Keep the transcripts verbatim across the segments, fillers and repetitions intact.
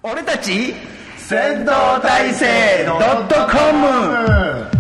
俺たち戦闘大生 .com。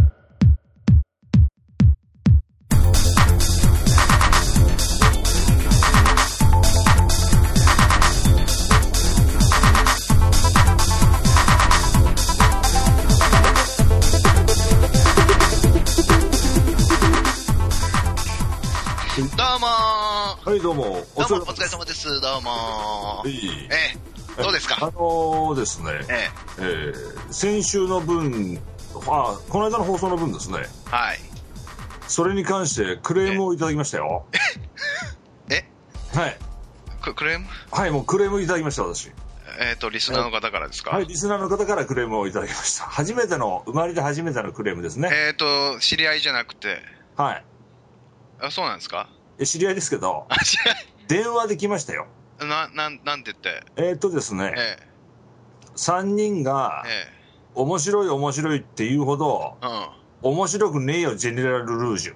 どうもー。 はいどうも。 どうもお疲れ様です。どうもー。 いい。 ええ、どうですか。 あのー、ですね。 えええー、先週の分、あ、この間の放送の分ですね。 はい。 それに関してクレームをいただきましたよ。 え？ はい。 ク、クレーム？ はい、もうクレームいただきました私。 えっとリスナーの方からですか。 はい、リスナーの方からクレームをいただきました。初めての生まれて初めてのクレームですね。 えっと知り合いじゃなくて。 はい。 あ、そうなんですか。 え、知り合いですけど。 あ、知り合い。 電話で来ましたよ。 な、なん、なんて言って。 えーっとですね。 ええ。 さんにんが、 ええ。 面白い面白いって言うほど、 うん。 面白くねえよジェネラルルージュ。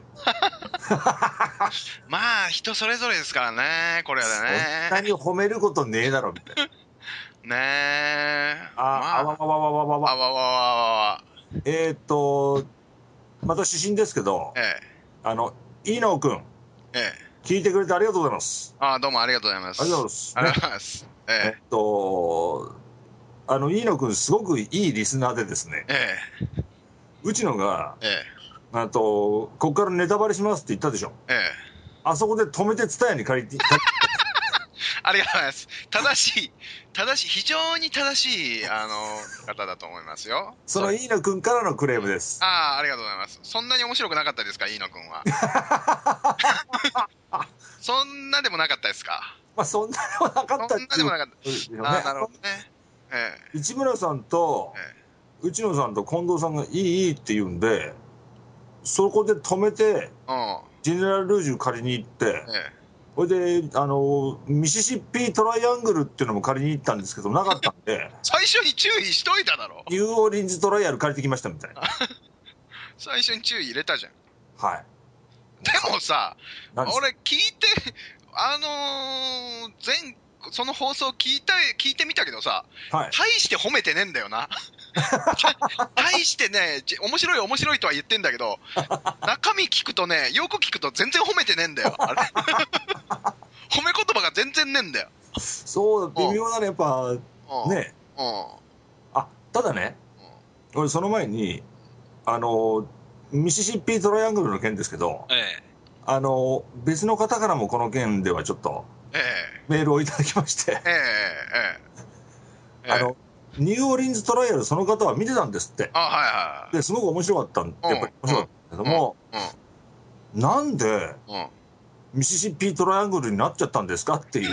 まあ人それぞれですからね、これはね。 そんなに褒めることねえだろみたいな。 ねえ。 あ、 まあ、 あわわわわわわわ。 あわわわわ。 えーっと、また指針ですけど、 ええ。 あの、飯野くん、 ええ。 聞いてくれてありがとうございます。 あ、どうもありがとうございます。 ありがとうございます。 ありがとうございます。ええっと、あの、飯野くんすごくいいリスナーでですね、 え。ええ。 うちのが、 ええ。 あと、こっからネタバレしますって言ったでしょ。 ええ。 あそこで止めてツタヤに借りて、 ありがとうございます。正しい、正しい、非常に正しい、あの、方だと思いますよ。 その飯野くんからのクレームです。 ああ、ありがとうございます。そんなに面白くなかったですか、飯野くんは。そんなでもなかったですか。 まあ、そんなでもなかったっていう。 そんなでもなかった。 ね、 ああ、なるほどね。ええ、市村さんと、 ええ、内野さんと近藤さんがいいいいって言うんで、そこで止めて、 うん。 ジェネラルルージュ借りに行って、 ええ。 それで、あの、ミシシッピトライアングルっていうのも借りに行ったんですけど、なかったんで、 最初に注意しといただろ。 ニューオーリンズトライアル借りてきましたみたいな。 最初に注意入れたじゃん。 はい。 でもさ、 何ですか？ 俺聞いて、あのー、前、その放送聞いた、聞いてみたけどさ、 はい。 大して褒めてねえんだよな。大してね、じ面白い面白いとは言ってんだけど、中身聞くとね、よく聞くと全然褒めてねえんだよ。あれ褒め言葉が全然ねえんだよ。 そう、微妙だね、やっぱ、ね。 うん。 あ、ただね、俺その前に、あの、ミシシッピトライアングルの件ですけど、 ええ。 あの、別の方からもこの件ではちょっと、 ええ。 メールをいただきまして、 ええ。ええ。 あの、ニューオーリンズトライアルその方は見てたんですって。 あ、はいはい。 で、すごく面白かったん、やっぱり面白かったんだけども、なんで、 うん。うん。 ミシシッピトライアングルになっちゃったんですかっていう。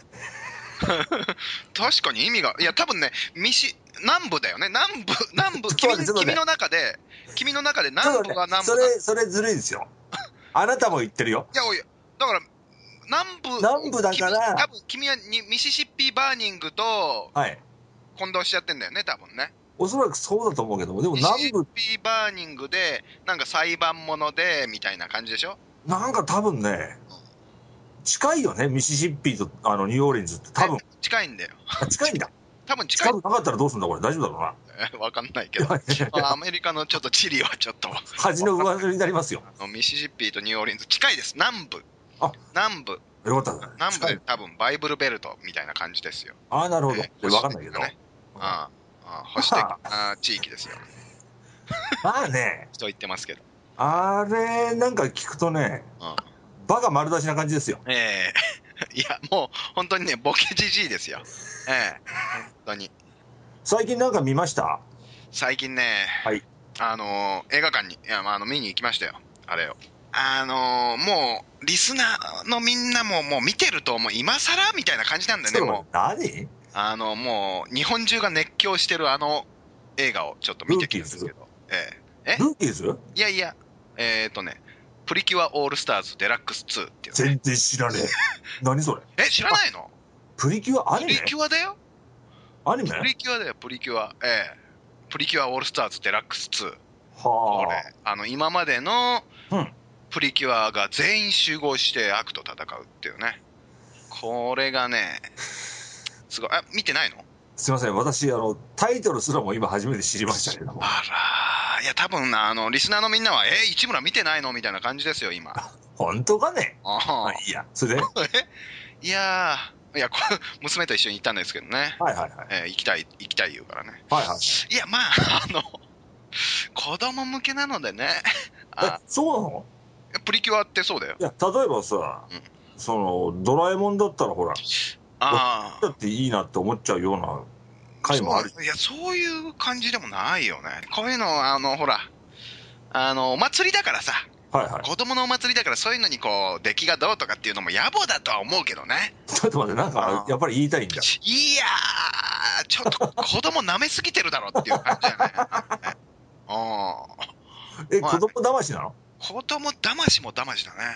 確かに意味が、いや、多分ね、西、南部だよね。南部、南部、君ちょっと待ってちょっと待って君の中で、君の中で南部が南部だ。 それ、それずるいですよ。あなたも言ってるよ。 いや、おい、だから、南部、 南部だから君多分君はにミシシッピバーニングとはい。 混同しちゃってんだよね、多分ね。 おそらくそうだと思うけども、でもミシシ南部、 ッピバーニングで、なんか裁判物で、みたいな感じでしょ。 なんか多分ね、近いよね、ミシシッピとあのニューオーリンズって多分。 近いんだよ。 あ、近いんだ。 多分近い。 近くなかったらどうすんだこれ、大丈夫だろうな。 わかんないけど。アメリカのちょっと地理はちょっと。 恥の上塗りになりますよ。 ミシシッピとニューオーリンズ、近いです。南部。 あ、 南部。 よかった。 南部で多分バイブルベルトみたいな感じですよ。 ああ、なるほど。 えわかんないけど。 ね、ああ、保守的な地域ですよ。 まあね。 と言ってますけど。 あれ、なんか聞くとね、 うん、 バカ丸出しな感じですよ。 ええー、いや、もう本当にね、ボケじじいですよ。ええー、本当に。 最近なんか見ました？ 最近ね、 はい。 あのー、映画館に、いや、まあ、あの、見に行きましたよ。あれを。あのー、もう、リスナーのみんなももう見てると、もう今更みたいな感じなんだよね、もう。 何？ あの、もう、日本中が熱狂してるあの映画をちょっと見てきたんですけど。ええ。え？ ルーキーズ？ いやいや、えーとね、プリキュアオールスターズデラックスツーっていう、ね。 全然知らねえ。何それ？ え、知らないの？ プリキュアアニメ？ プリキュアだよ。 アニメ？ プリキュアだよ、プリキュア。ええ。プリキュアオールスターズデラックスツー。 はあ。 これ、あの、今までの、 うん。 プリキュアが全員集合して悪と戦うっていうね。これがね、すごい。あ、見てないの？ すいません、私、あの、タイトルすらも今初めて知りましたけども。 あらー、いや、多分な、あの、リスナーのみんなは、え、市村見てないのみたいな感じですよ、今。 本当かね。 あまあいいや。それでえいやー、いや、これ、娘と一緒に行ったんですけどね。 はいはいはい。 えー行きたい、行きたい言うからね。 はいはい。 いや、まあ、あの、子供向けなのでね。 えあ、 そうなの？ プリキュアってそうだよ。 いや、例えばさ、 うんその、ドラえもんだったらほら、 あだっていいなって思っちゃうような回もある。 そういや、そういう感じでもないよね。こういうの、あの、ほら、あの、お祭りだからさ、 はいはい。 子供のお祭りだからそういうのにこう、出来がどうとかっていうのも野暮だとは思うけどね。 ちょっと待って、なんか、やっぱり言いたいんだ。 いやー、ちょっと子供舐めすぎてるだろっていう感じだよね。うん。 え、 まあ子供騙しなの？ 子供騙しも騙しだね。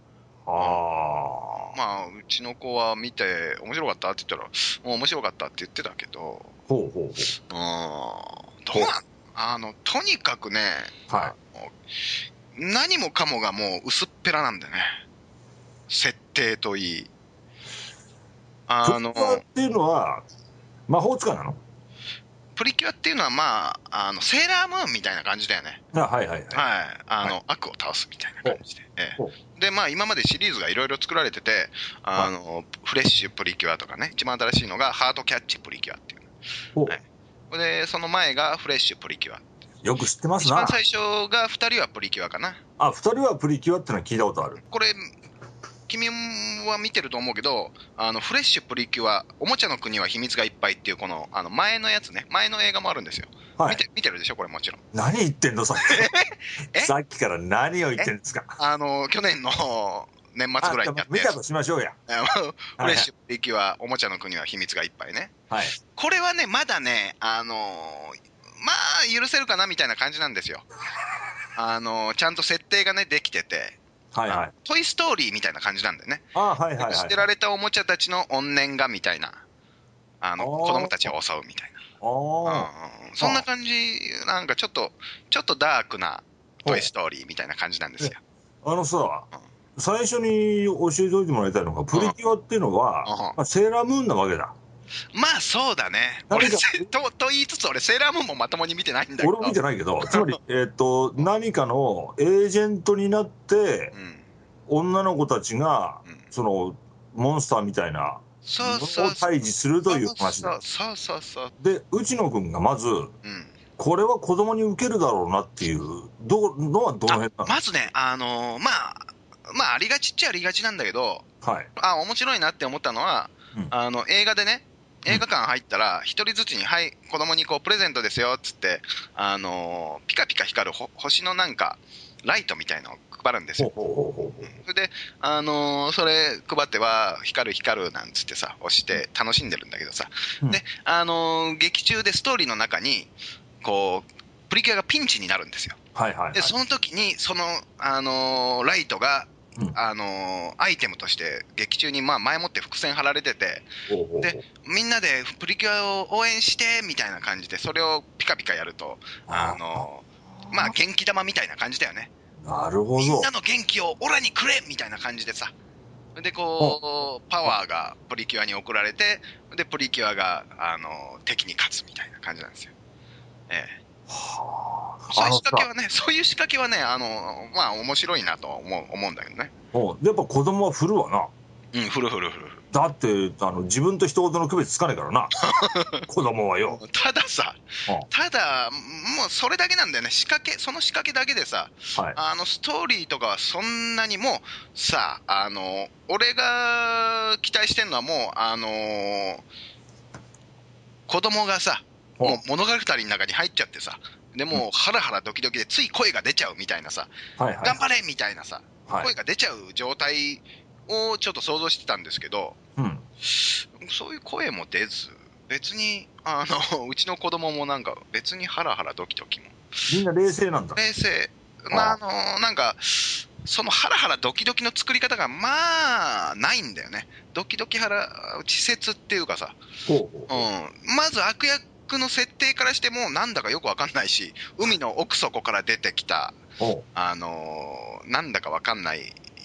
ああ。 まあ、うちの子は見て、面白かったって言ったら、もう面白かったって言ってたけど、 ほうほうほう。 うん、どうなんあの、とにかくね、 は何もかもがもう薄っぺらなんだよね。設定といい。あのプリキュアっていうのは、魔法使いなの？ プリキュアっていうのはまあ、あの、セーラームーンみたいな感じだよね。 あ、はいはいはい。 はい。あの、 はい悪を倒すみたいな感じで。えほうえ、で、まあ今までシリーズがいろいろ作られてて、あの、フレッシュプリキュアとかね、一番新しいのがハートキャッチプリキュアっていう。 ほうはいで、その前がフレッシュプリキュア。 よく知ってますな。 一番最初がふたりはプリキュアかな。 あ、二人はプリキュアってのは聞いたことある。 これ、君は見てると思うけど、あの、フレッシュプリキュア、おもちゃの国は秘密がいっぱいっていう、この、あの、前のやつね、前の映画もあるんですよ。 はい。 見て、見てるでしょこれもちろん。 何言ってんのさっえき。さっきから何を言ってんですか。 あの、去年の年末ぐらいにやって見たとしましょうや。 フレッシュプリキュア、おもちゃの国は秘密がいっぱいね。 はい。 これはね、まだね、あのまあ、許せるかなみたいな感じなんですよ。あのちゃんと設定がね、できてて。 はいはい。 トイストーリーみたいな感じなんだよね。 あ、はいはいはい。 捨てられたおもちゃたちの怨念がみたいな。あの、 あー子供たちを襲うみたいな。 あうん、そんな感じ、なんかちょっと、ちょっとダークなトイストーリーみたいな感じなんですよ。 あ。あのさ、最初に教えておいてもらいたいのが、プリキュアっていうのは、 うんまあ、セーラームーンなわけだ。 まあそうだね。 何か俺せと、と言いつつ俺セーラームーンもまともに見てないんだけど。 俺も見てないけど、つまり、えっと、何かのエージェントになって、 うん。 女の子たちが、 うんその、モンスターみたいなそうのをそうそう。 退治するという話だ。 そうそうそう。 で、内野くんがまず、 うん。 これは子供に受けるだろうなっていうどうのはどの辺なの？ まずね、あのーまあ、まあ、ありがちっちゃありがちなんだけど、 はい。 あ、面白いなって思ったのは、 うんあの、映画でね、映画館入ったら、一人ずつに、はい、子供にこう、プレゼントですよ、つって、あのーピカピカ光るほ星のなんか、ライトみたいのを配るんですよ。 ほうほうほうほう。 それで、あのーそれ配っては、光る光るなんつってさ、押して楽しんでるんだけどさ。 うんで、あのー劇中でストーリーの中に、こう、プリキュアがピンチになるんですよ。 はいはいはい。 で、その時に、その、あのーライトが、 うんあのーアイテムとして劇中にまあ前もって伏線張られてて、 ほうほうほうでみんなでプリキュアを応援してみたいな感じで、それをピカピカやると、あのーまあ元気玉みたいな感じだよね。 なるほどみんな。の元気をオラにくれみたいな感じでさ。で、こう、パワーがプリキュアに送られて、で、プリキュアが、あのー敵に勝つみたいな感じなんですよ。ええ。 はあ。 そういうあのさ仕掛けはね、そういう仕掛けはね、あの、まあ面白いなとは思う、思うんだけどね。 おやっぱ子供は振るわな。 うん、ふるふるふる。 だって、あの、自分と人事の区別つかねえからな。子供はよ。 たださ、 うんただ、もうそれだけなんだよね。仕掛け、その仕掛けだけでさ、 はい。 あの、ストーリーとかはそんなにもう、さ、あの、俺が期待してんのはもう、あの子供がさ、もう物語の中に入っちゃってさ、でもうハラハラドキドキでつい声が出ちゃうみたいなさ、 はいはい。 頑張れみたいなさ、 はい声が出ちゃう状態をちょっと想像してたんですけど、 うん。 そういう声も出ず、別に、あの、うちの子供もなんか別にハラハラドキドキも。 みんな冷静なんだ。 冷静。まあ、あの、なんか、そのハラハラドキドキの作り方がまあ、ないんだよね。ドキドキハラ、稚拙っていうかさ、 ほうほう。 うん。まず悪役の設定からしてもなんだかよくわかんないし、海の奥底から出てきた、 ほあの、なんだかわかんない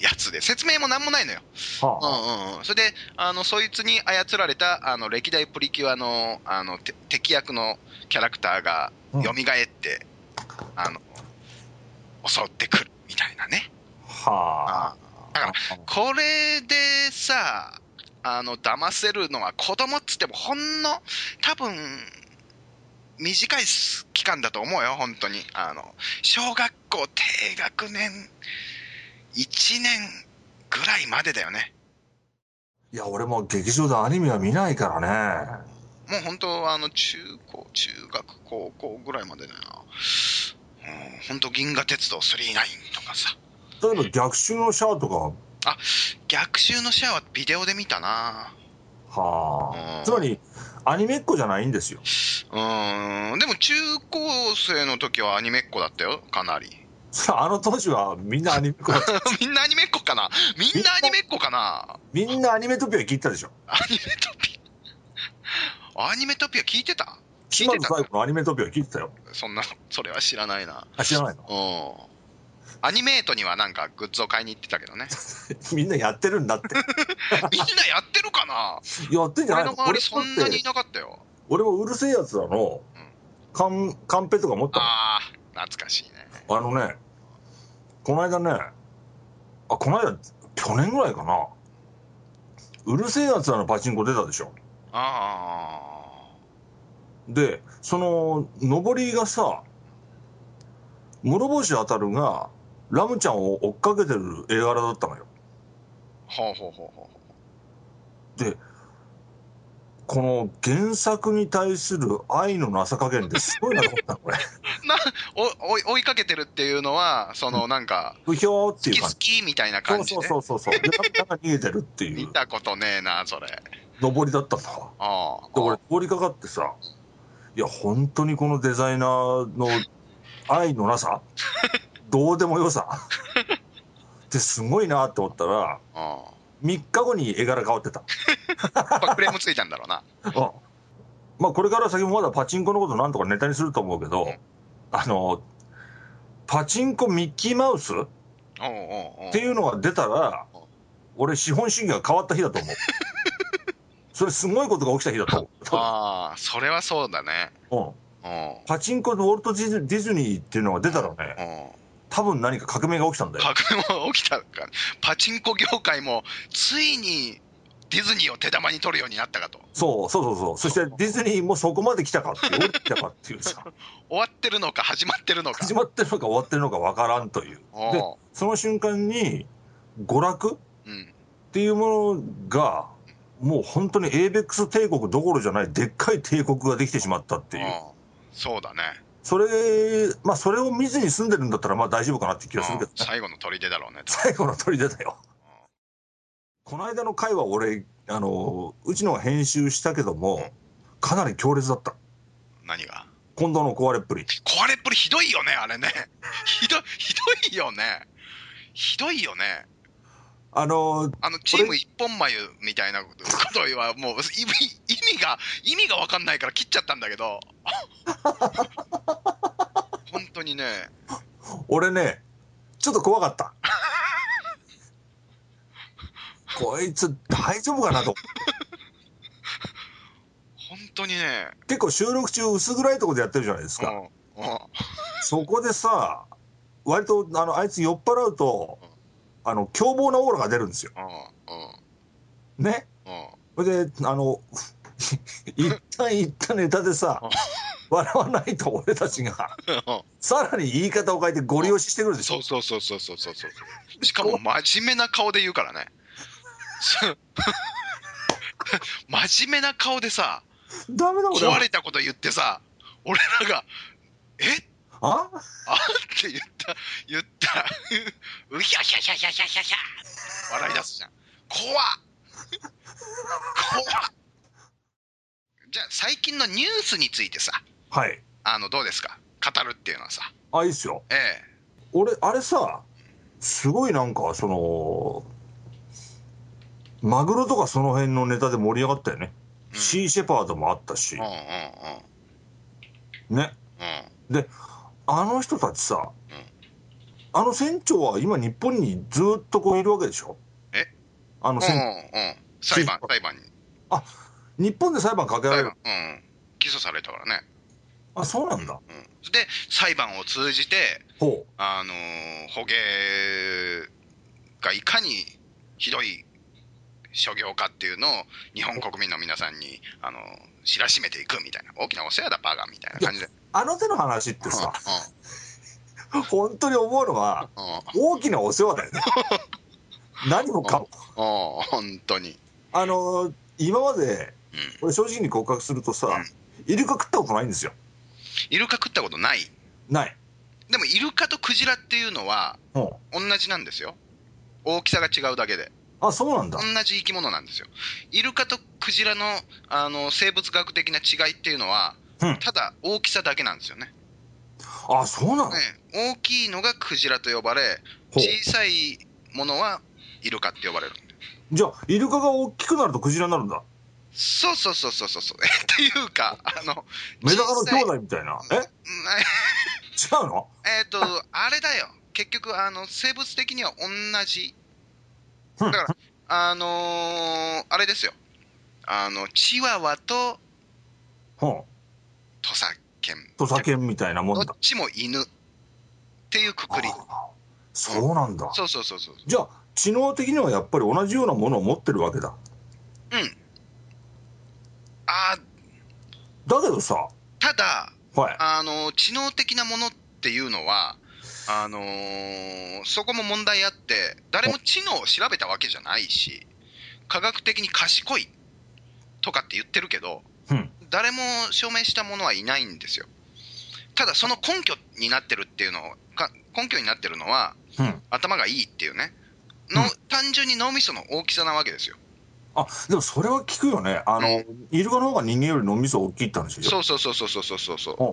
やつで、説明もなんもないのよ。はあ、うんうん。それで、あの、そいつに操られた、あの、歴代プリキュアの、あの、敵役のキャラクターが蘇って、うん、あの、襲ってくるみたいなね。はあ。だから、これでさ、あの、騙せるのは子供っつってもほんの、多分、短い期間だと思うよ、本当に。あの、小学校低学年、いちねんぐらいまでだよね。 いや、俺も劇場でアニメは見ないからね。 もう本当、あの、中高、中学、高校ぐらいまでだよな。うん、本当、銀河鉄道スリーナインとかさ。 例えば逆襲のシャアとか。あ、逆襲のシャアはビデオで見たな。 はあ、うん。つまり、アニメっ子じゃないんですよ。 うん。でも中高生の時はアニメっ子だったよ、かなり。 あの当時はみんなアニメっ子だった。 みんなアニメっ子かなみんなアニメっ子かなみんなアニメトピア聞いたでしょ。 アニメトピアアニメトピア聞いてた聞いてた。島津最後のアニメトピア聞いてたよ。 そんな、それは知らないな。 あ、知らないの？ うん。アニメートにはなんかグッズを買いに行ってたけどね。 みんなやってるんだって。 みんなやってるかな？ やってんじゃないの？ 俺の周りそんなにいなかったよ。 俺もうるせえやつらの、うん、カン、カンペとか持ったの。 ああ、懐かしいね。 あのね、この間ね、あ、この間、去年ぐらいかな。うるせえやつらのパチンコ出たでしょ。ああ。で、その、上りがさ、室伏当たるが、ラムちゃんを追っかけてる絵柄だったのよ。 ほうほうほうほう。で、この原作に対する愛のなさ加減ですごいなと思ったの、これ。 な、お、追い、追いかけてるっていうのは、そのなんか、 不評っていう感じ。好き好きみたいな感じで。 そうそうそうそう。で、ラムちゃんが逃げてるっていう。 見たことねえな、それ。 上りだったんだわ。ああ。で、俺、通りかかってさ、いや、本当にこのデザイナーの愛のなさどうでもよさってすごいなって思ったら、ああみっかごに絵柄変わってた。 クレームついたんだろうな。 あまあこれから先もまだパチンコのことなんとかネタにすると思うけど、うん、あの、パチンコミッキーマウスっていうのが出たら、俺資本主義が変わった日だと思う。それすごいことが起きた日だと思う。 ああ、それはそうだね。 うん。パチンコでウォルト・ディズニーっていうのが出たらね、多分何か革命が起きたんだよ。 革命が起きたか。パチンコ業界もついにディズニーを手玉に取るようになったかと。 そうそうそうそう。そしてディズニーもそこまで来たかっていう、降りてきたかっていうさ。 終わってるのか始まってるのか。 始まってるのか終わってるのかわからんという。で、その瞬間に娯楽、うん、っていうものが、もう本当にエイベックス帝国どころじゃないでっかい帝国ができてしまったっていう。 そうだね。 それ、まあそれを見ずに住んでるんだったらまあ大丈夫かなって気がするけどね。 最後の砦だろうね。 最後の砦だよ。この間の回は俺、あの、うちのが編集したけども、うん、かなり強烈だった。 何が？ 今度の壊れっぷり。 壊れっぷりひどいよね、あれね。ひどい、ひどいよね。ひどいよね。 あのー、 あの、チーム一本眉みたいなことは、もう、意味が、意味がわかんないから切っちゃったんだけど。本当にね。 俺ね、ちょっと怖かった。こいつ大丈夫かなと。 本当にね。 結構収録中薄暗いところでやってるじゃないですか。うんうん、そこでさ、割と、あの、あいつ酔っ払うと、うんあの、凶暴なオーラが出るんですよ。うん、ね、うん、それで、あの、一旦一旦ネタでさ、笑わないと俺たちが、さらに言い方を変えてゴリ押ししてくるでしょ。 そうそうそうそうそうそう。しかも真面目な顔で言うからね。真面目な顔でさ、 ダメだ壊れたこと言ってさ、俺らが、えああって言った、言ったら、うひゃひゃひゃひゃひゃひゃひゃ笑い出すじゃん。怖っ怖っじゃあ最近のニュースについてさ、 はい。 あの、どうですか語るっていうのはさ。 あ、いいっすよ。 ええ。 俺、あれさ、すごいなんか、その、マグロとかその辺のネタで盛り上がったよね。うん、シーシェパードもあったし。うんうんうん。ね。うん。で、あの人たちさ、 あの船長は今日本にずっとこういるわけでしょ？ えあの船長。 うん、うん。裁判、裁判に。 あ、日本で裁判かけられる？ うん。起訴されたからね。 あ、そうなんだ。 うん。で、裁判を通じて、 ほう。 あのー、捕鯨がいかにひどい商業かっていうのを日本国民の皆さんに、あのー、知らしめていくみたいな。大きなお世話だ、バカみたいな感じで。 あの手の話ってさ、 うん、 本当に思うのは、うん、大きなお世話だよね。何もかも。 うん、本当に。 あのー、今まで、うん、俺正直に告白するとさ、うん、イルカ食ったことないんですよ。 イルカ食ったことない？ ない。 でもイルカとクジラっていうのは同じなんですよ。大きさが違うだけで。 あ、そうなんだ。 同じ生き物なんですよ。イルカとクジラの、あの生物学的な違いっていうのは、うん、ただ大きさだけなんですよね。 あ、そうなの？ ね、大きいのがクジラと呼ばれ、小さいものはイルカって呼ばれる。 じゃあイルカが大きくなるとクジラになるんだ。 そうそうそうそうそう。っていうか、あのメダカの兄弟みたいな。え？違うの？ えっとあれだよ。結局あの生物的には同じ。だからあのー、あれですよ。あのチワワと土佐犬。 土佐犬みたいなもんだ。 どっちも犬っていうくくり。 そうなんだ。 そうそうそうそう。 じゃあ知能的にはやっぱり同じようなものを持ってるわけだ。 うん。あだけどさ、 ただ、 はい、 あの知能的なものっていうのはあのー、そこも問題あって、誰も知能を調べたわけじゃないし、科学的に賢いとかって言ってるけど、うん、誰も証明したものはいないんですよ。ただその根拠になってるっていうのか根拠になってるのは、うん、頭がいいっていうねの、うん、単純に脳みその大きさなわけですよ。 あ、でもそれは聞くよね。あの、うん、イルカの方が人間より脳みそ大きいって話でしょ。 そうそうそうそうそうそうそう。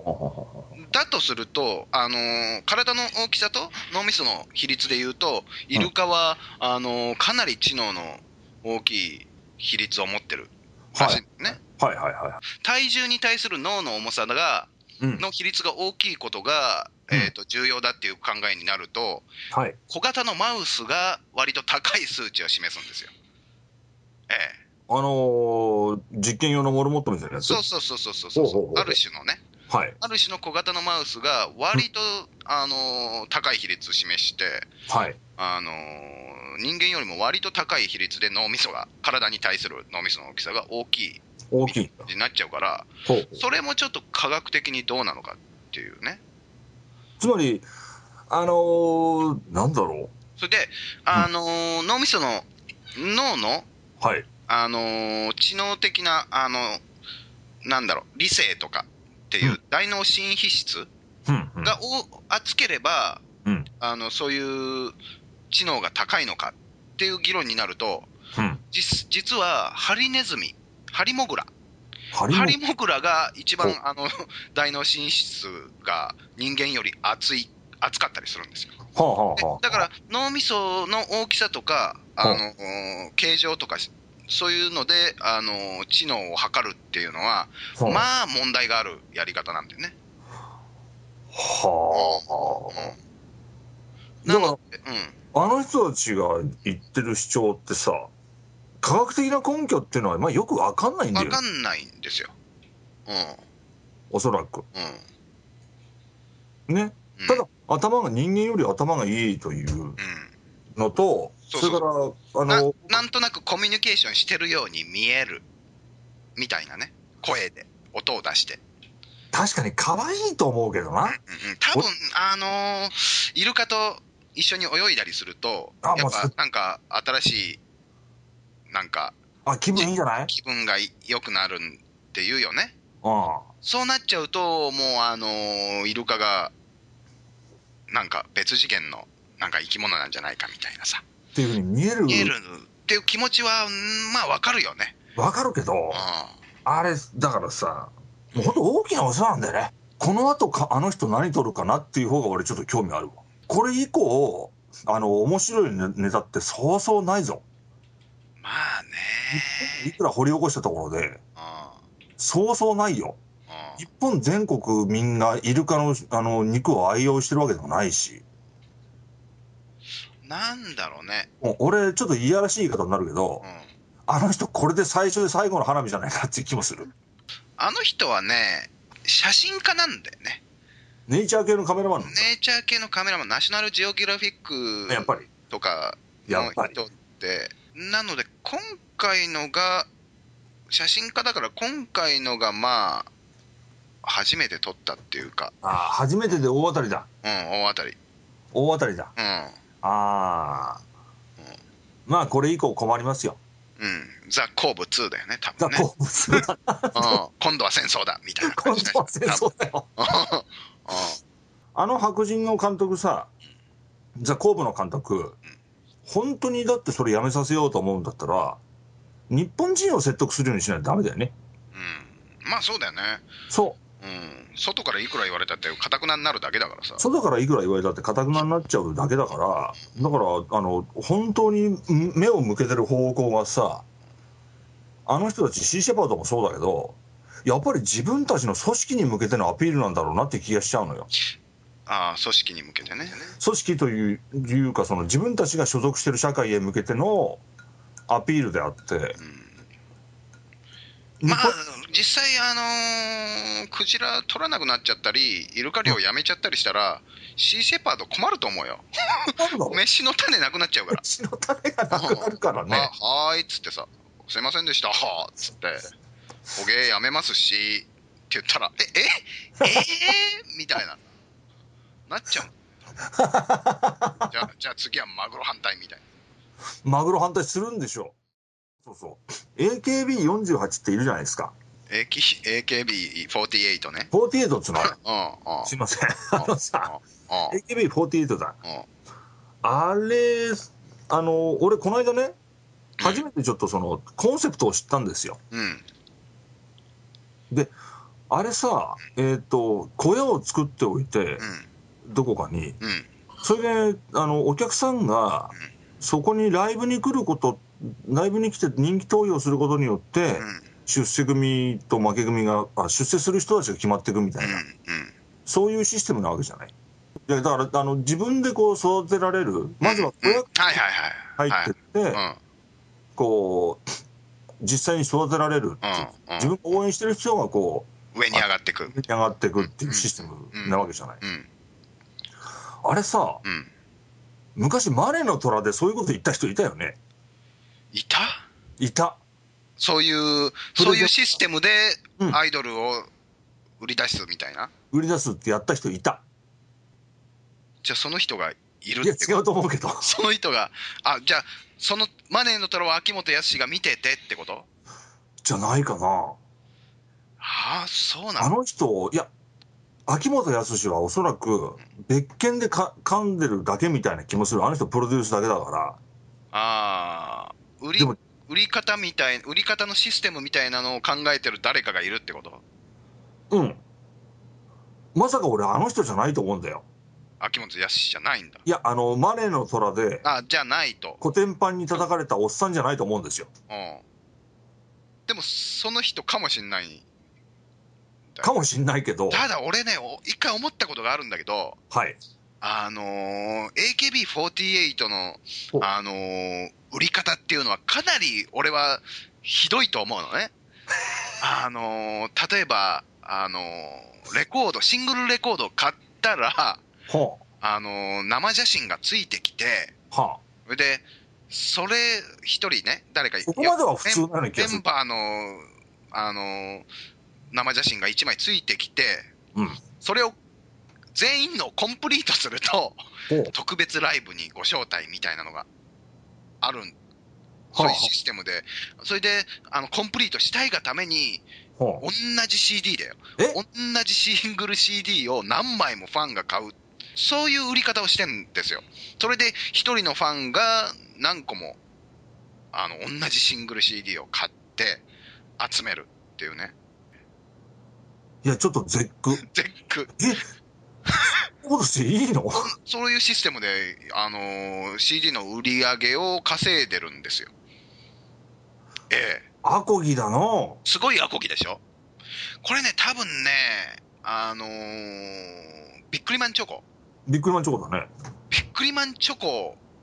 だとすると、あのー、体の大きさと脳みその比率でいうと、イルカは、うん、あのー、かなり知能の大きい比率を持ってるらしいね。 はい、はいはいはい。 体重に対する脳の重さが、うん、の比率が大きいことが、うん、えーと、重要だっていう考えになると、はい、小型のマウスが割と高い数値を示すんですよ。ええ、 あのー、実験用のモルモットみたいなやつ。 そうそうそうそうそうそう。ある種のね、はい、ある種の小型のマウスが割と、うん、あのー、高い比率を示して、はい、あのー、人間よりも割と高い比率で脳みそが体に対する脳みその大きさが大きい大きいになっちゃうから、それもちょっと科学的にどうなのかっていうね。 つまりあのー、なんだろう。 それであのーうん、脳みその脳のはい、あのー、知能的な、あのー、なんだろう、理性とかっていう大脳新皮質がお厚ければ、うん、あの、そういう知能が高いのかっていう議論になると、うん、実, 実はハリネズミ、ハリモグラ、ハリモ、ハリモグラが一番あの大脳新皮質が人間より厚い、厚かったりするんですよ。はあはあはあ、だから脳みその大きさとか、あの、はあ、形状とかそういうので、あの知能を測るっていうのは、はあ、まあ問題があるやり方なんだよね。 はあ。うん、なので、うん、あの人たちが言ってる主張ってさ、科学的な根拠っていうのは、まあ、よく分かんないんだよ。 分かんないんですよ。うん。 おそらく。うん。ね。うん、ただ、頭が人間より頭がいいというのと、うん、それから、あのな、なんとなくコミュニケーションしてるように見えるみたいなね。声で、音を出して。 確かに可愛いと思うけどな。うんうん、 多分、あのー、イルカと一緒に泳いだりすると、やっぱなんか新しい、なんか、 あ、気分いいんじゃない？ 気分が良くなるっていうよね。 ああ、 そうなっちゃうと、もうあのー、イルカが、なんか別次元の、なんか生き物なんじゃないかみたいなさ。 っていうふうに見える。 見えるっていう気持ちは、まあわかるよね。 わかるけど、あれ、だからさ、もうほんと大きなお世話なんだよね。この後か、あの人何撮るかなっていう方が俺ちょっと興味あるわ。これ以降、あの、面白いネタってそうそうないぞ。 まあね。 いくら掘り起こしたところで、そうそうないよ。日本全国みんなイルカの、あの肉を愛用してるわけでもないし。 なんだろうね。 もう俺、ちょっといやらしい言い方になるけど、 うん、 あの人、これで最初で最後の花火じゃないかっていう気もする。 あの人はね、写真家なんだよね。 ネイチャー系のカメラマンなんだ。 ネイチャー系のカメラマン、ナショナルジオグラフィックやっぱりとかの人って、なので、今回のが、写真家だから今回のがまあ、初めて撮ったっていうか。 ああ、初めてで大当たりだ。 うん、大当たり。 大当たりだ。 うん。 ああ、うん。まあ、これ以降困りますよ。 うん。ザ・コーブツーだよね、多分ね。 ザ・コーブツーだ。 うん。今度は戦争だ、みたいな感じだ。 今度は戦争だよ。あの白人の監督さ、ザ・コーブの監督、本当にだってそれやめさせようと思うんだったら、日本人を説得するようにしないとダメだよね。 うん。まあそうだよね。 そう。 うん。外からいくら言われたって、かたくなになるだけだからさ。 外からいくら言われたって、かたくなになっちゃうだけだから、だから、あの、本当に目を向けてる方向がさ、あの人たち、シー・シェパードもそうだけど、やっぱり自分たちの組織に向けてのアピールなんだろうなって気がしちゃうのよ。 ああ、組織に向けてね。 組織という、いうか、その自分たちが所属してる社会へ向けてのアピールであって、うんまあ、実際、あのー、クジラ取らなくなっちゃったり、イルカ漁やめちゃったりしたら、シー・シェパード困ると思うよ。飯の種なくなっちゃうから。 飯の種がなくなるからね。 あ、はーいっつってさ、すいませんでした、はーっつって、捕鯨やめますし、って言ったら、え、ええー、みたいな。なっちゃう。じゃあ、じゃあ次はマグロ反対みたいな。 マグロ反対するんでしょ。そうそう。エーケービーよんじゅうはち っているじゃないですか。 エーケービーフォーティーエイト ね。 フォーティーエイトっつうのはすいません。あのさ、エーケービーフォーティーエイト だ。あれ、あの、俺この間ね、初めてちょっとその、コンセプトを知ったんですよ。うん。で、あれさ、えっと、小屋を作っておいて、どこかに、それで、あの、お客さんが、そこにライブに来ること、ライブに来て人気投票することによって、うん、出世組と負け組があ、出世する人たちが決まっていくみたいな、うんうん、そういうシステムなわけじゃない。だからあの自分でこう育てられる、まずは子役に入ってって、こう、実際に育てられるっていう、うんうん、自分を応援してる人がこう、上に上がっていく。 上に上がっていくっていうシステムなわけじゃない。うんうん、あれさ、うん昔マネの虎でそういうこと言った人いたよね。 いたいた。 そういう、そういうシステムでアイドルを売り出すみたいな、 うん、売り出すってやった人いた。 じゃあその人がいるって。 いや違うと思うけど。 その人が、あ、じゃあそのマネの虎は秋元康が見ててってことじゃないかな。 ああ、そうなの。 あの人、いや、秋元康はおそらく別件でか噛んでるだけみたいな気もする。あの人プロデュースだけだから。 ああ、売り、売り方みたい、売り方のシステムみたいなのを考えてる誰かがいるってこと？ うん。まさか俺あの人じゃないと思うんだよ。 秋元康じゃないんだ。 いや、あの、マネーの虎で、 あ、じゃないと。 コテンパンに叩かれたおっさんじゃないと思うんですよ。 うん。でも、その人かもしんない。 かもしんないけど。 ただ俺ね、一回思ったことがあるんだけど、 はい。 あのー、エーケービーフォーティーエイト の、あのー、売り方っていうのはかなり俺はひどいと思うのね。あのー、例えば、あのー、レコード、シングルレコードを買ったら、はあ、あのー、生写真がついてきて、はあ、で、それ一人ね、誰か、 そこまでは普通なような気がする。 メンバーの、あのー、生写真がいちまいついてきて、うん、それを全員のコンプリートすると特別ライブにご招待みたいなのがある、そういうシステムで、それであのコンプリートしたいがために同じ シーディー だよ、同じシングル シーディー を何枚もファンが買う、そういう売り方をしてるんですよ。それで一人のファンが何個もあの同じシングル シーディー を買って集めるっていうね。 いや、ちょっと絶句。 絶句。 えそういうことしていいの？ そういうシステムで、あのー、シーディー の売り上げを稼いでるんですよ。ええ。 アコギだの。 すごいアコギでしょ？これね、多分ね、あのー、ビックリマンチョコ。 ビックリマンチョコだね。 ビックリマンチョコ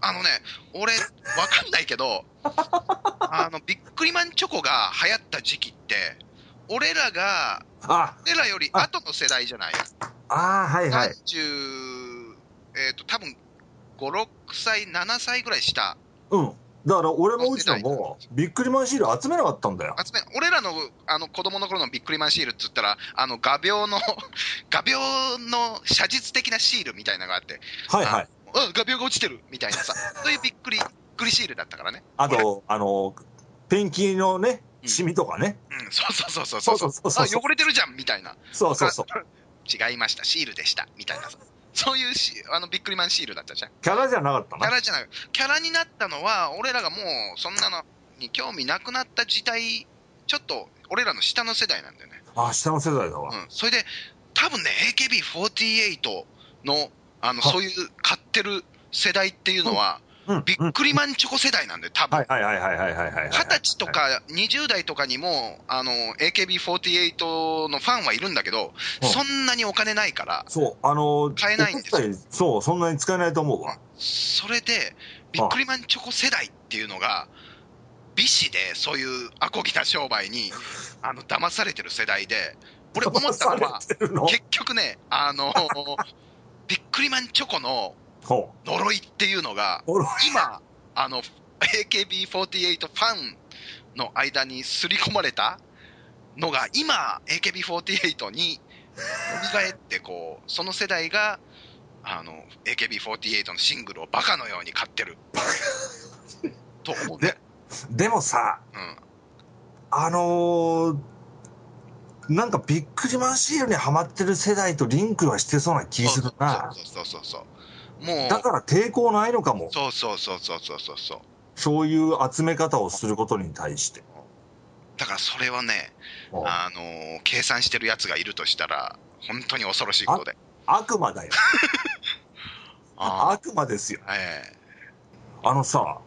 あのね、俺、わかんないけど、あの、ビックリマンチョコが流行った時期って、俺らが、 あ俺らより後の世代じゃない？ ああ、はいはい。 さんじゅう、えっ、ー、と、多分、ご、ろくさい、ななさいぐらい下。 うん。だから俺もうちのも、ビックリマンシール集めなかったんだよ。 集め、俺らの、あの、子供の頃のビックリマンシールって言ったら、あの、画鋲の、画鋲の写実的なシールみたいなのがあって、 はいはい。 あ、画鋲が落ちてるみたいなさ、そういうびっくり、びっくりシールだったからね。 あと、あの、ペンキのね、シミとかね。 うん、うん、そうそうそうそうそう。そうそうそうそう。あ、汚れてるじゃんみたいな。 そうそうそう。 違いました、シールでした、みたいなさ。そういうし、あの、ビックリマンシールだったじゃん。 キャラじゃなかったな。 キャラじゃない。キャラになったのは、俺らがもう、そんなのに興味なくなった時代、ちょっと、俺らの下の世代なんだよね。 あ、下の世代だわ。 うん。それで、多分ね、エーケービーフォーティーエイト の、あの、そういう買ってる世代っていうのは、うんうん、ビックリマンチョコ世代なんで、多分。 はいはいはいはいはいはいはい。 はたちとかにじゅう代とかにも、あの、エーケービーフォーティーエイト のファンはいるんだけど、うん、そんなにお金ないから、 そう、あの、 買えないんですよ。 そう、そんなに使えないと思うわ。 それで、ビックリマンチョコ世代っていうのが、美師でそういうアコギな商売に、あの、騙されてる世代で、俺思ったのは、結局ね、あの、ビックリマンチョコの呪いっていうのが、今、あの、エーケービーフォーティーエイト ファンの間に刷り込まれたのが、今、エーケービーフォーティーエイト に蘇って、こう、その世代が、あの、エーケービーフォーティーエイト のシングルをバカのように買ってる。と思うね。 で、でもさ、うん、あのー、なんかビックリマンシールにハマってる世代とリンクはしてそうな気するな。 そうそうそうそう。もう。 だから抵抗ないのかも。 そうそうそうそうそうそうそう。 そういう集め方をすることに対して。 だからそれはね、あのー、計算してるやつがいるとしたら、本当に恐ろしいことで。 悪魔だよ。悪魔ですよ。 ええー、あのさ、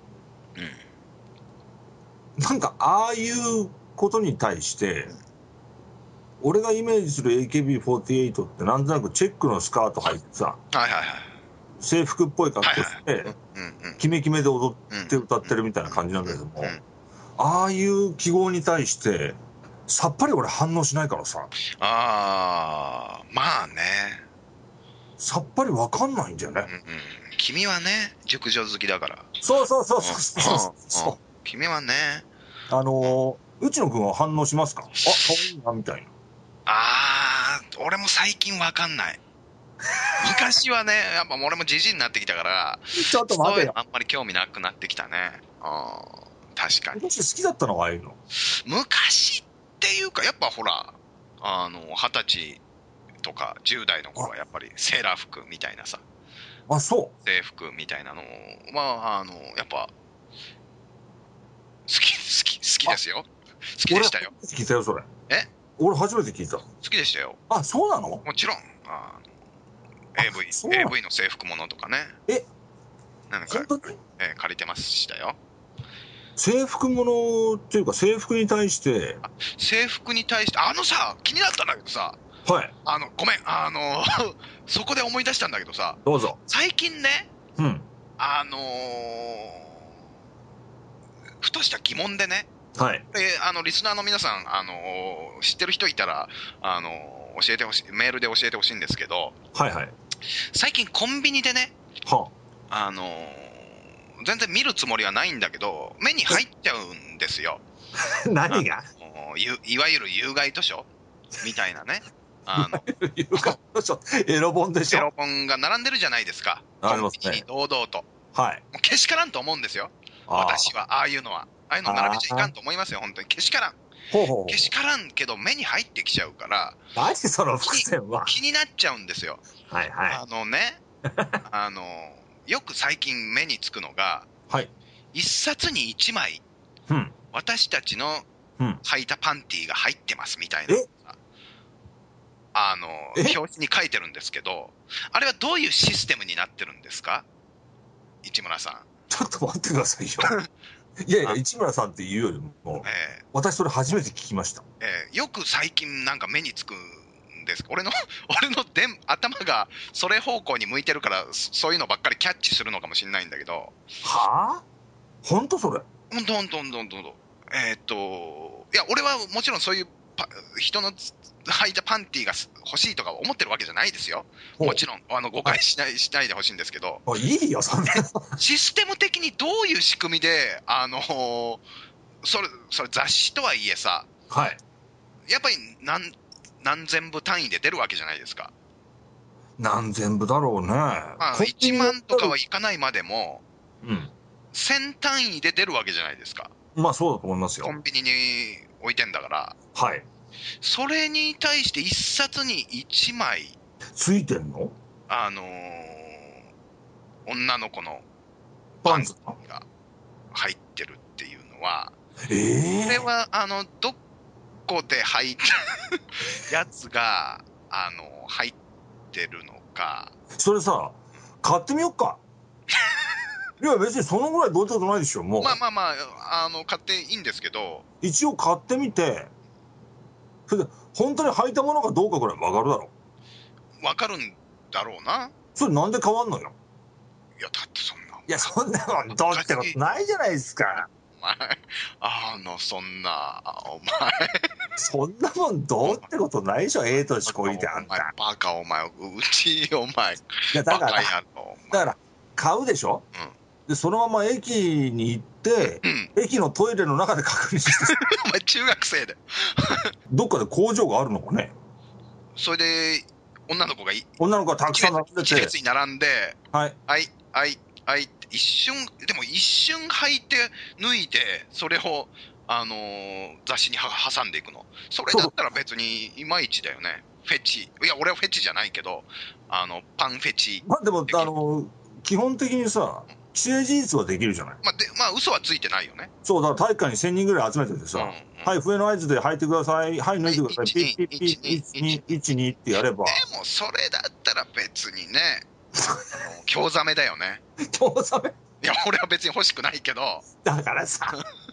うん、なんかああいうことに対して、俺がイメージする エーケービーフォーティーエイト ってなんとなくチェックのスカート履いてさ、 はいはいはい、 制服っぽい格好して、キメキメで踊って歌ってるみたいな感じなんだけども、ああいう記号に対して、さっぱり俺反応しないからさ。 ああ、まあね。 さっぱりわかんないんだよね。うんうん、 君はね、熟女好きだから。 そうそうそうそうそうそう、うん。 君はね。 あのー、内野くんは反応しますか？あ、可愛いな、みたいな。 ああ、俺も最近わかんない。昔はね、やっぱ俺もジジイになってきたから、 ちょっと待てよ。 あんまり興味なくなってきたね。あ、確かに。 昔好きだったのはああいうの。 昔っていうか、やっぱほら、あの、二十歳とかじゅう代の頃はやっぱりセーラー服みたいなさ。 あ、そう。 制服みたいなのは、あの、やっぱ、好き、好き、好きですよ。好きでしたよ。 俺初めて聞いたよ、それ。 え？ 俺初めて聞いた。 好きでしたよ。 あ、そうなの？ もちろん。あの エーブイ、エーブイ の制服ものとかね。 え？ なんか、えー、借りてましたよ。 制服ものっていうか制服に対して。 制服に対して、あのさ、気になったんだけどさ。 はい。 あの、ごめん、あの、そこで思い出したんだけどさ。 どうぞ。 最近ね、 うん。 あのー、ふとした疑問でね。 はい。 で、あの、リスナーの皆さん、あのー、知ってる人いたら、あのー、教えてほしい、メールで教えてほしいんですけど。 はいはい。 最近コンビニでね。 はあ、あのー、全然見るつもりはないんだけど、目に入っちゃうんですよ。 何が？ い, いわゆる有害図書みたいなね。あの有害図書、エロ本でしょ。 エロ本が並んでるじゃないですか。 ありますね。 堂々と。 はい。 もうけしからんと思うんですよ。私は、ああいうのは。ああいうの並べちゃいかんと思いますよ、本当に。けしからん。 ほうほうほう。 けしからんけど、目に入ってきちゃうから。 何その伏線は。 気になっちゃうんですよ。 はいはい。 あのね、あの、よく最近目につくのが、 はい。 一冊に一枚、 うん、 私たちの履いたパンティーが入ってますみたいな。あの、表紙に書いてるんですけど、あれはどういうシステムになってるんですか？市村さん。 ちょっと待ってくださいよ。いやいや、市村さんっていうよりも、えー、私それ初めて聞きました。 えー、よく最近なんか目につくんですか？俺の、俺のでん頭がそれ方向に向いてるから、そういうのばっかりキャッチするのかもしれないんだけど。 はぁ、ほんとそれ？ ほんとほんとほんとほんとほんと。えー、っと、いや、俺はもちろんそういうパ人の履いたパンティーが欲しいとか思ってるわけじゃないですよ。もちろん、あの、誤解しない、しないでほしいんですけど。 いいよ、そんな。 システム的にどういう仕組みで、あの、それ、それ雑誌とはいえさ、 はい。 やっぱり何、何千部単位で出るわけじゃないですか。 何千部だろうね。まあ、いちまんとかはいかないまでも、 うん。 千単位で出るわけじゃないですか。 まあそうだと思いますよ。 コンビニに置いてんだから。 はい。 それに対して一冊に一枚。 ついてんの？ あのー、女の子のパンツが入ってるっていうのは、 ええー。 これは、あの、どこで入ったやつが、あの、入ってるのか。 それさ、買ってみよっか。いや別にそのぐらいどうってことないでしょ、もう。 まあまあまあ、あの、買っていいんですけど。 一応買ってみて、それで、本当に履いたものかどうかぐらいわかるだろ。 わかるんだろうな。 それなんで変わんのよ。 いや、だってそんな。 いや、そんなもんどうってことないじゃないですか。 お前、あの、そんな、お前。 そんなもんどうってことないでしょ、ええ年こいてあんた。 バカ、お前、うち、お前。いや、だから、だから、買うでしょ、うん、で、そのまま駅に行って、うん、駅のトイレの中で確認して。 お前、中学生で。 どっかで工場があるのかね。 それで、女の子がい、 女の子がたくさん並んでて。 一列に並んで、 はい。 はい、はい、はい、一瞬、でも一瞬履いて、脱いで、それを、あのー、雑誌に挟んでいくの。それだったら別にいまいちだよね。フェチ。いや、俺はフェチじゃないけど、あの、パンフェチ。 まあでも、あのー、基本的にさ、既成事実はできるじゃない。 まあ、で、まあ、嘘はついてないよね。 そう、だから体育館にせんにんぐらい集めててさ、うんうん、はい、笛の合図で履いてください、はい、脱いでください、ピッピッピッ、いちに、いちにってやれば。 でも、それだったら別にね、興ざめだよね。 興ざめ？ いや、俺は別に欲しくないけど。 だからさ。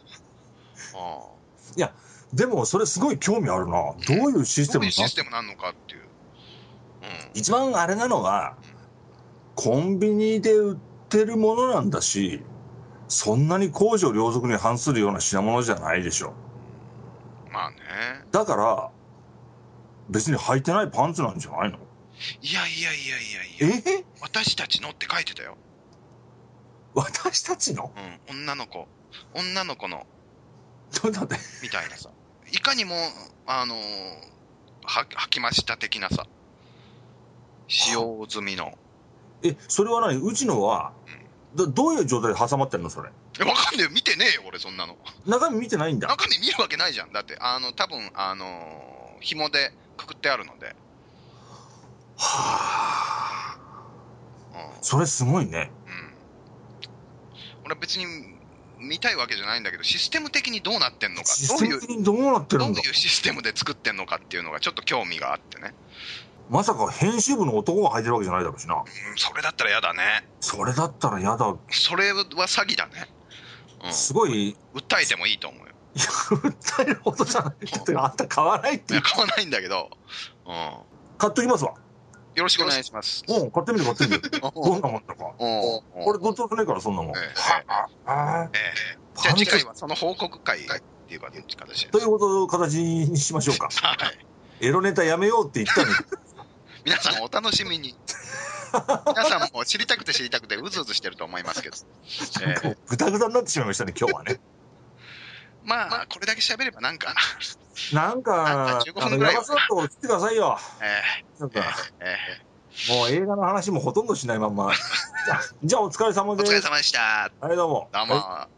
いや、でもそれすごい興味あるな。どういうシステムなの？ どういうシステムなのかっていう。うん、 一番あれなのは、コンビニで売ってるものなんだし、そんなに公序良俗に反するような品物じゃないでしょ。 まあね。 だから、別に履いてないパンツなんじゃないの？ いやいやいやいやいや。 え？ 私たちのって書いてたよ。 私たちの？ うん、女の子。女の子の。 ちょっと待って。 みたいなさ。いかにも、あのー、は、履きました的なさ。使用済みの。 え、それは何？うちのは、うん、ど、どういう状態で挟まってんのそれ？ え、わかんねえよ。見てねえよ、俺、そんなの。 中身見てないんだ。 中身見るわけないじゃん。だって、あの、多分、あのー、紐でくくってあるので。 はぁ、うん。それすごいね。 うん。俺は別に、見たいわけじゃないんだけど、システム的にどうなってんのか。 システム的にどうなってるんだ。 どういうシステムで作ってんのかっていうのがちょっと興味があってね。 まさか編集部の男が履いてるわけじゃないだろうしな。うん、 それだったら嫌だね。 それだったら嫌だ。 それは詐欺だね。 うん、すごい。 訴えてもいいと思うよ。 いや、訴えるほどじゃない。だってあんた買わないって言う。いや、買わないんだけど。 うん。買っときますわ。 よろしくお願いします。 うん、買ってみて買ってみて。どんなもんだか。これどっちもねえから、そんなもん。ええ。はえ。じゃあ次回はその報告会っていう形で。 ということを形にしましょうか。 はい。 エロネタやめようって言ったのに。 皆さんお楽しみに。皆さんも知りたくて知りたくてうずうずしてると思いますけど。 えー、ぐたぐたになってしまいましたね、今日はね。 まあ、これだけ喋ればなんか。 なんか、 じゅうごふんぐらいは。 山里を切ってくださいよ。 ええー。なんか、えー、もう映画の話もほとんどしないまんま。じゃあ、じゃあお疲れ様です。 お疲れ様でした。 はい、どうも。 どうも。はい。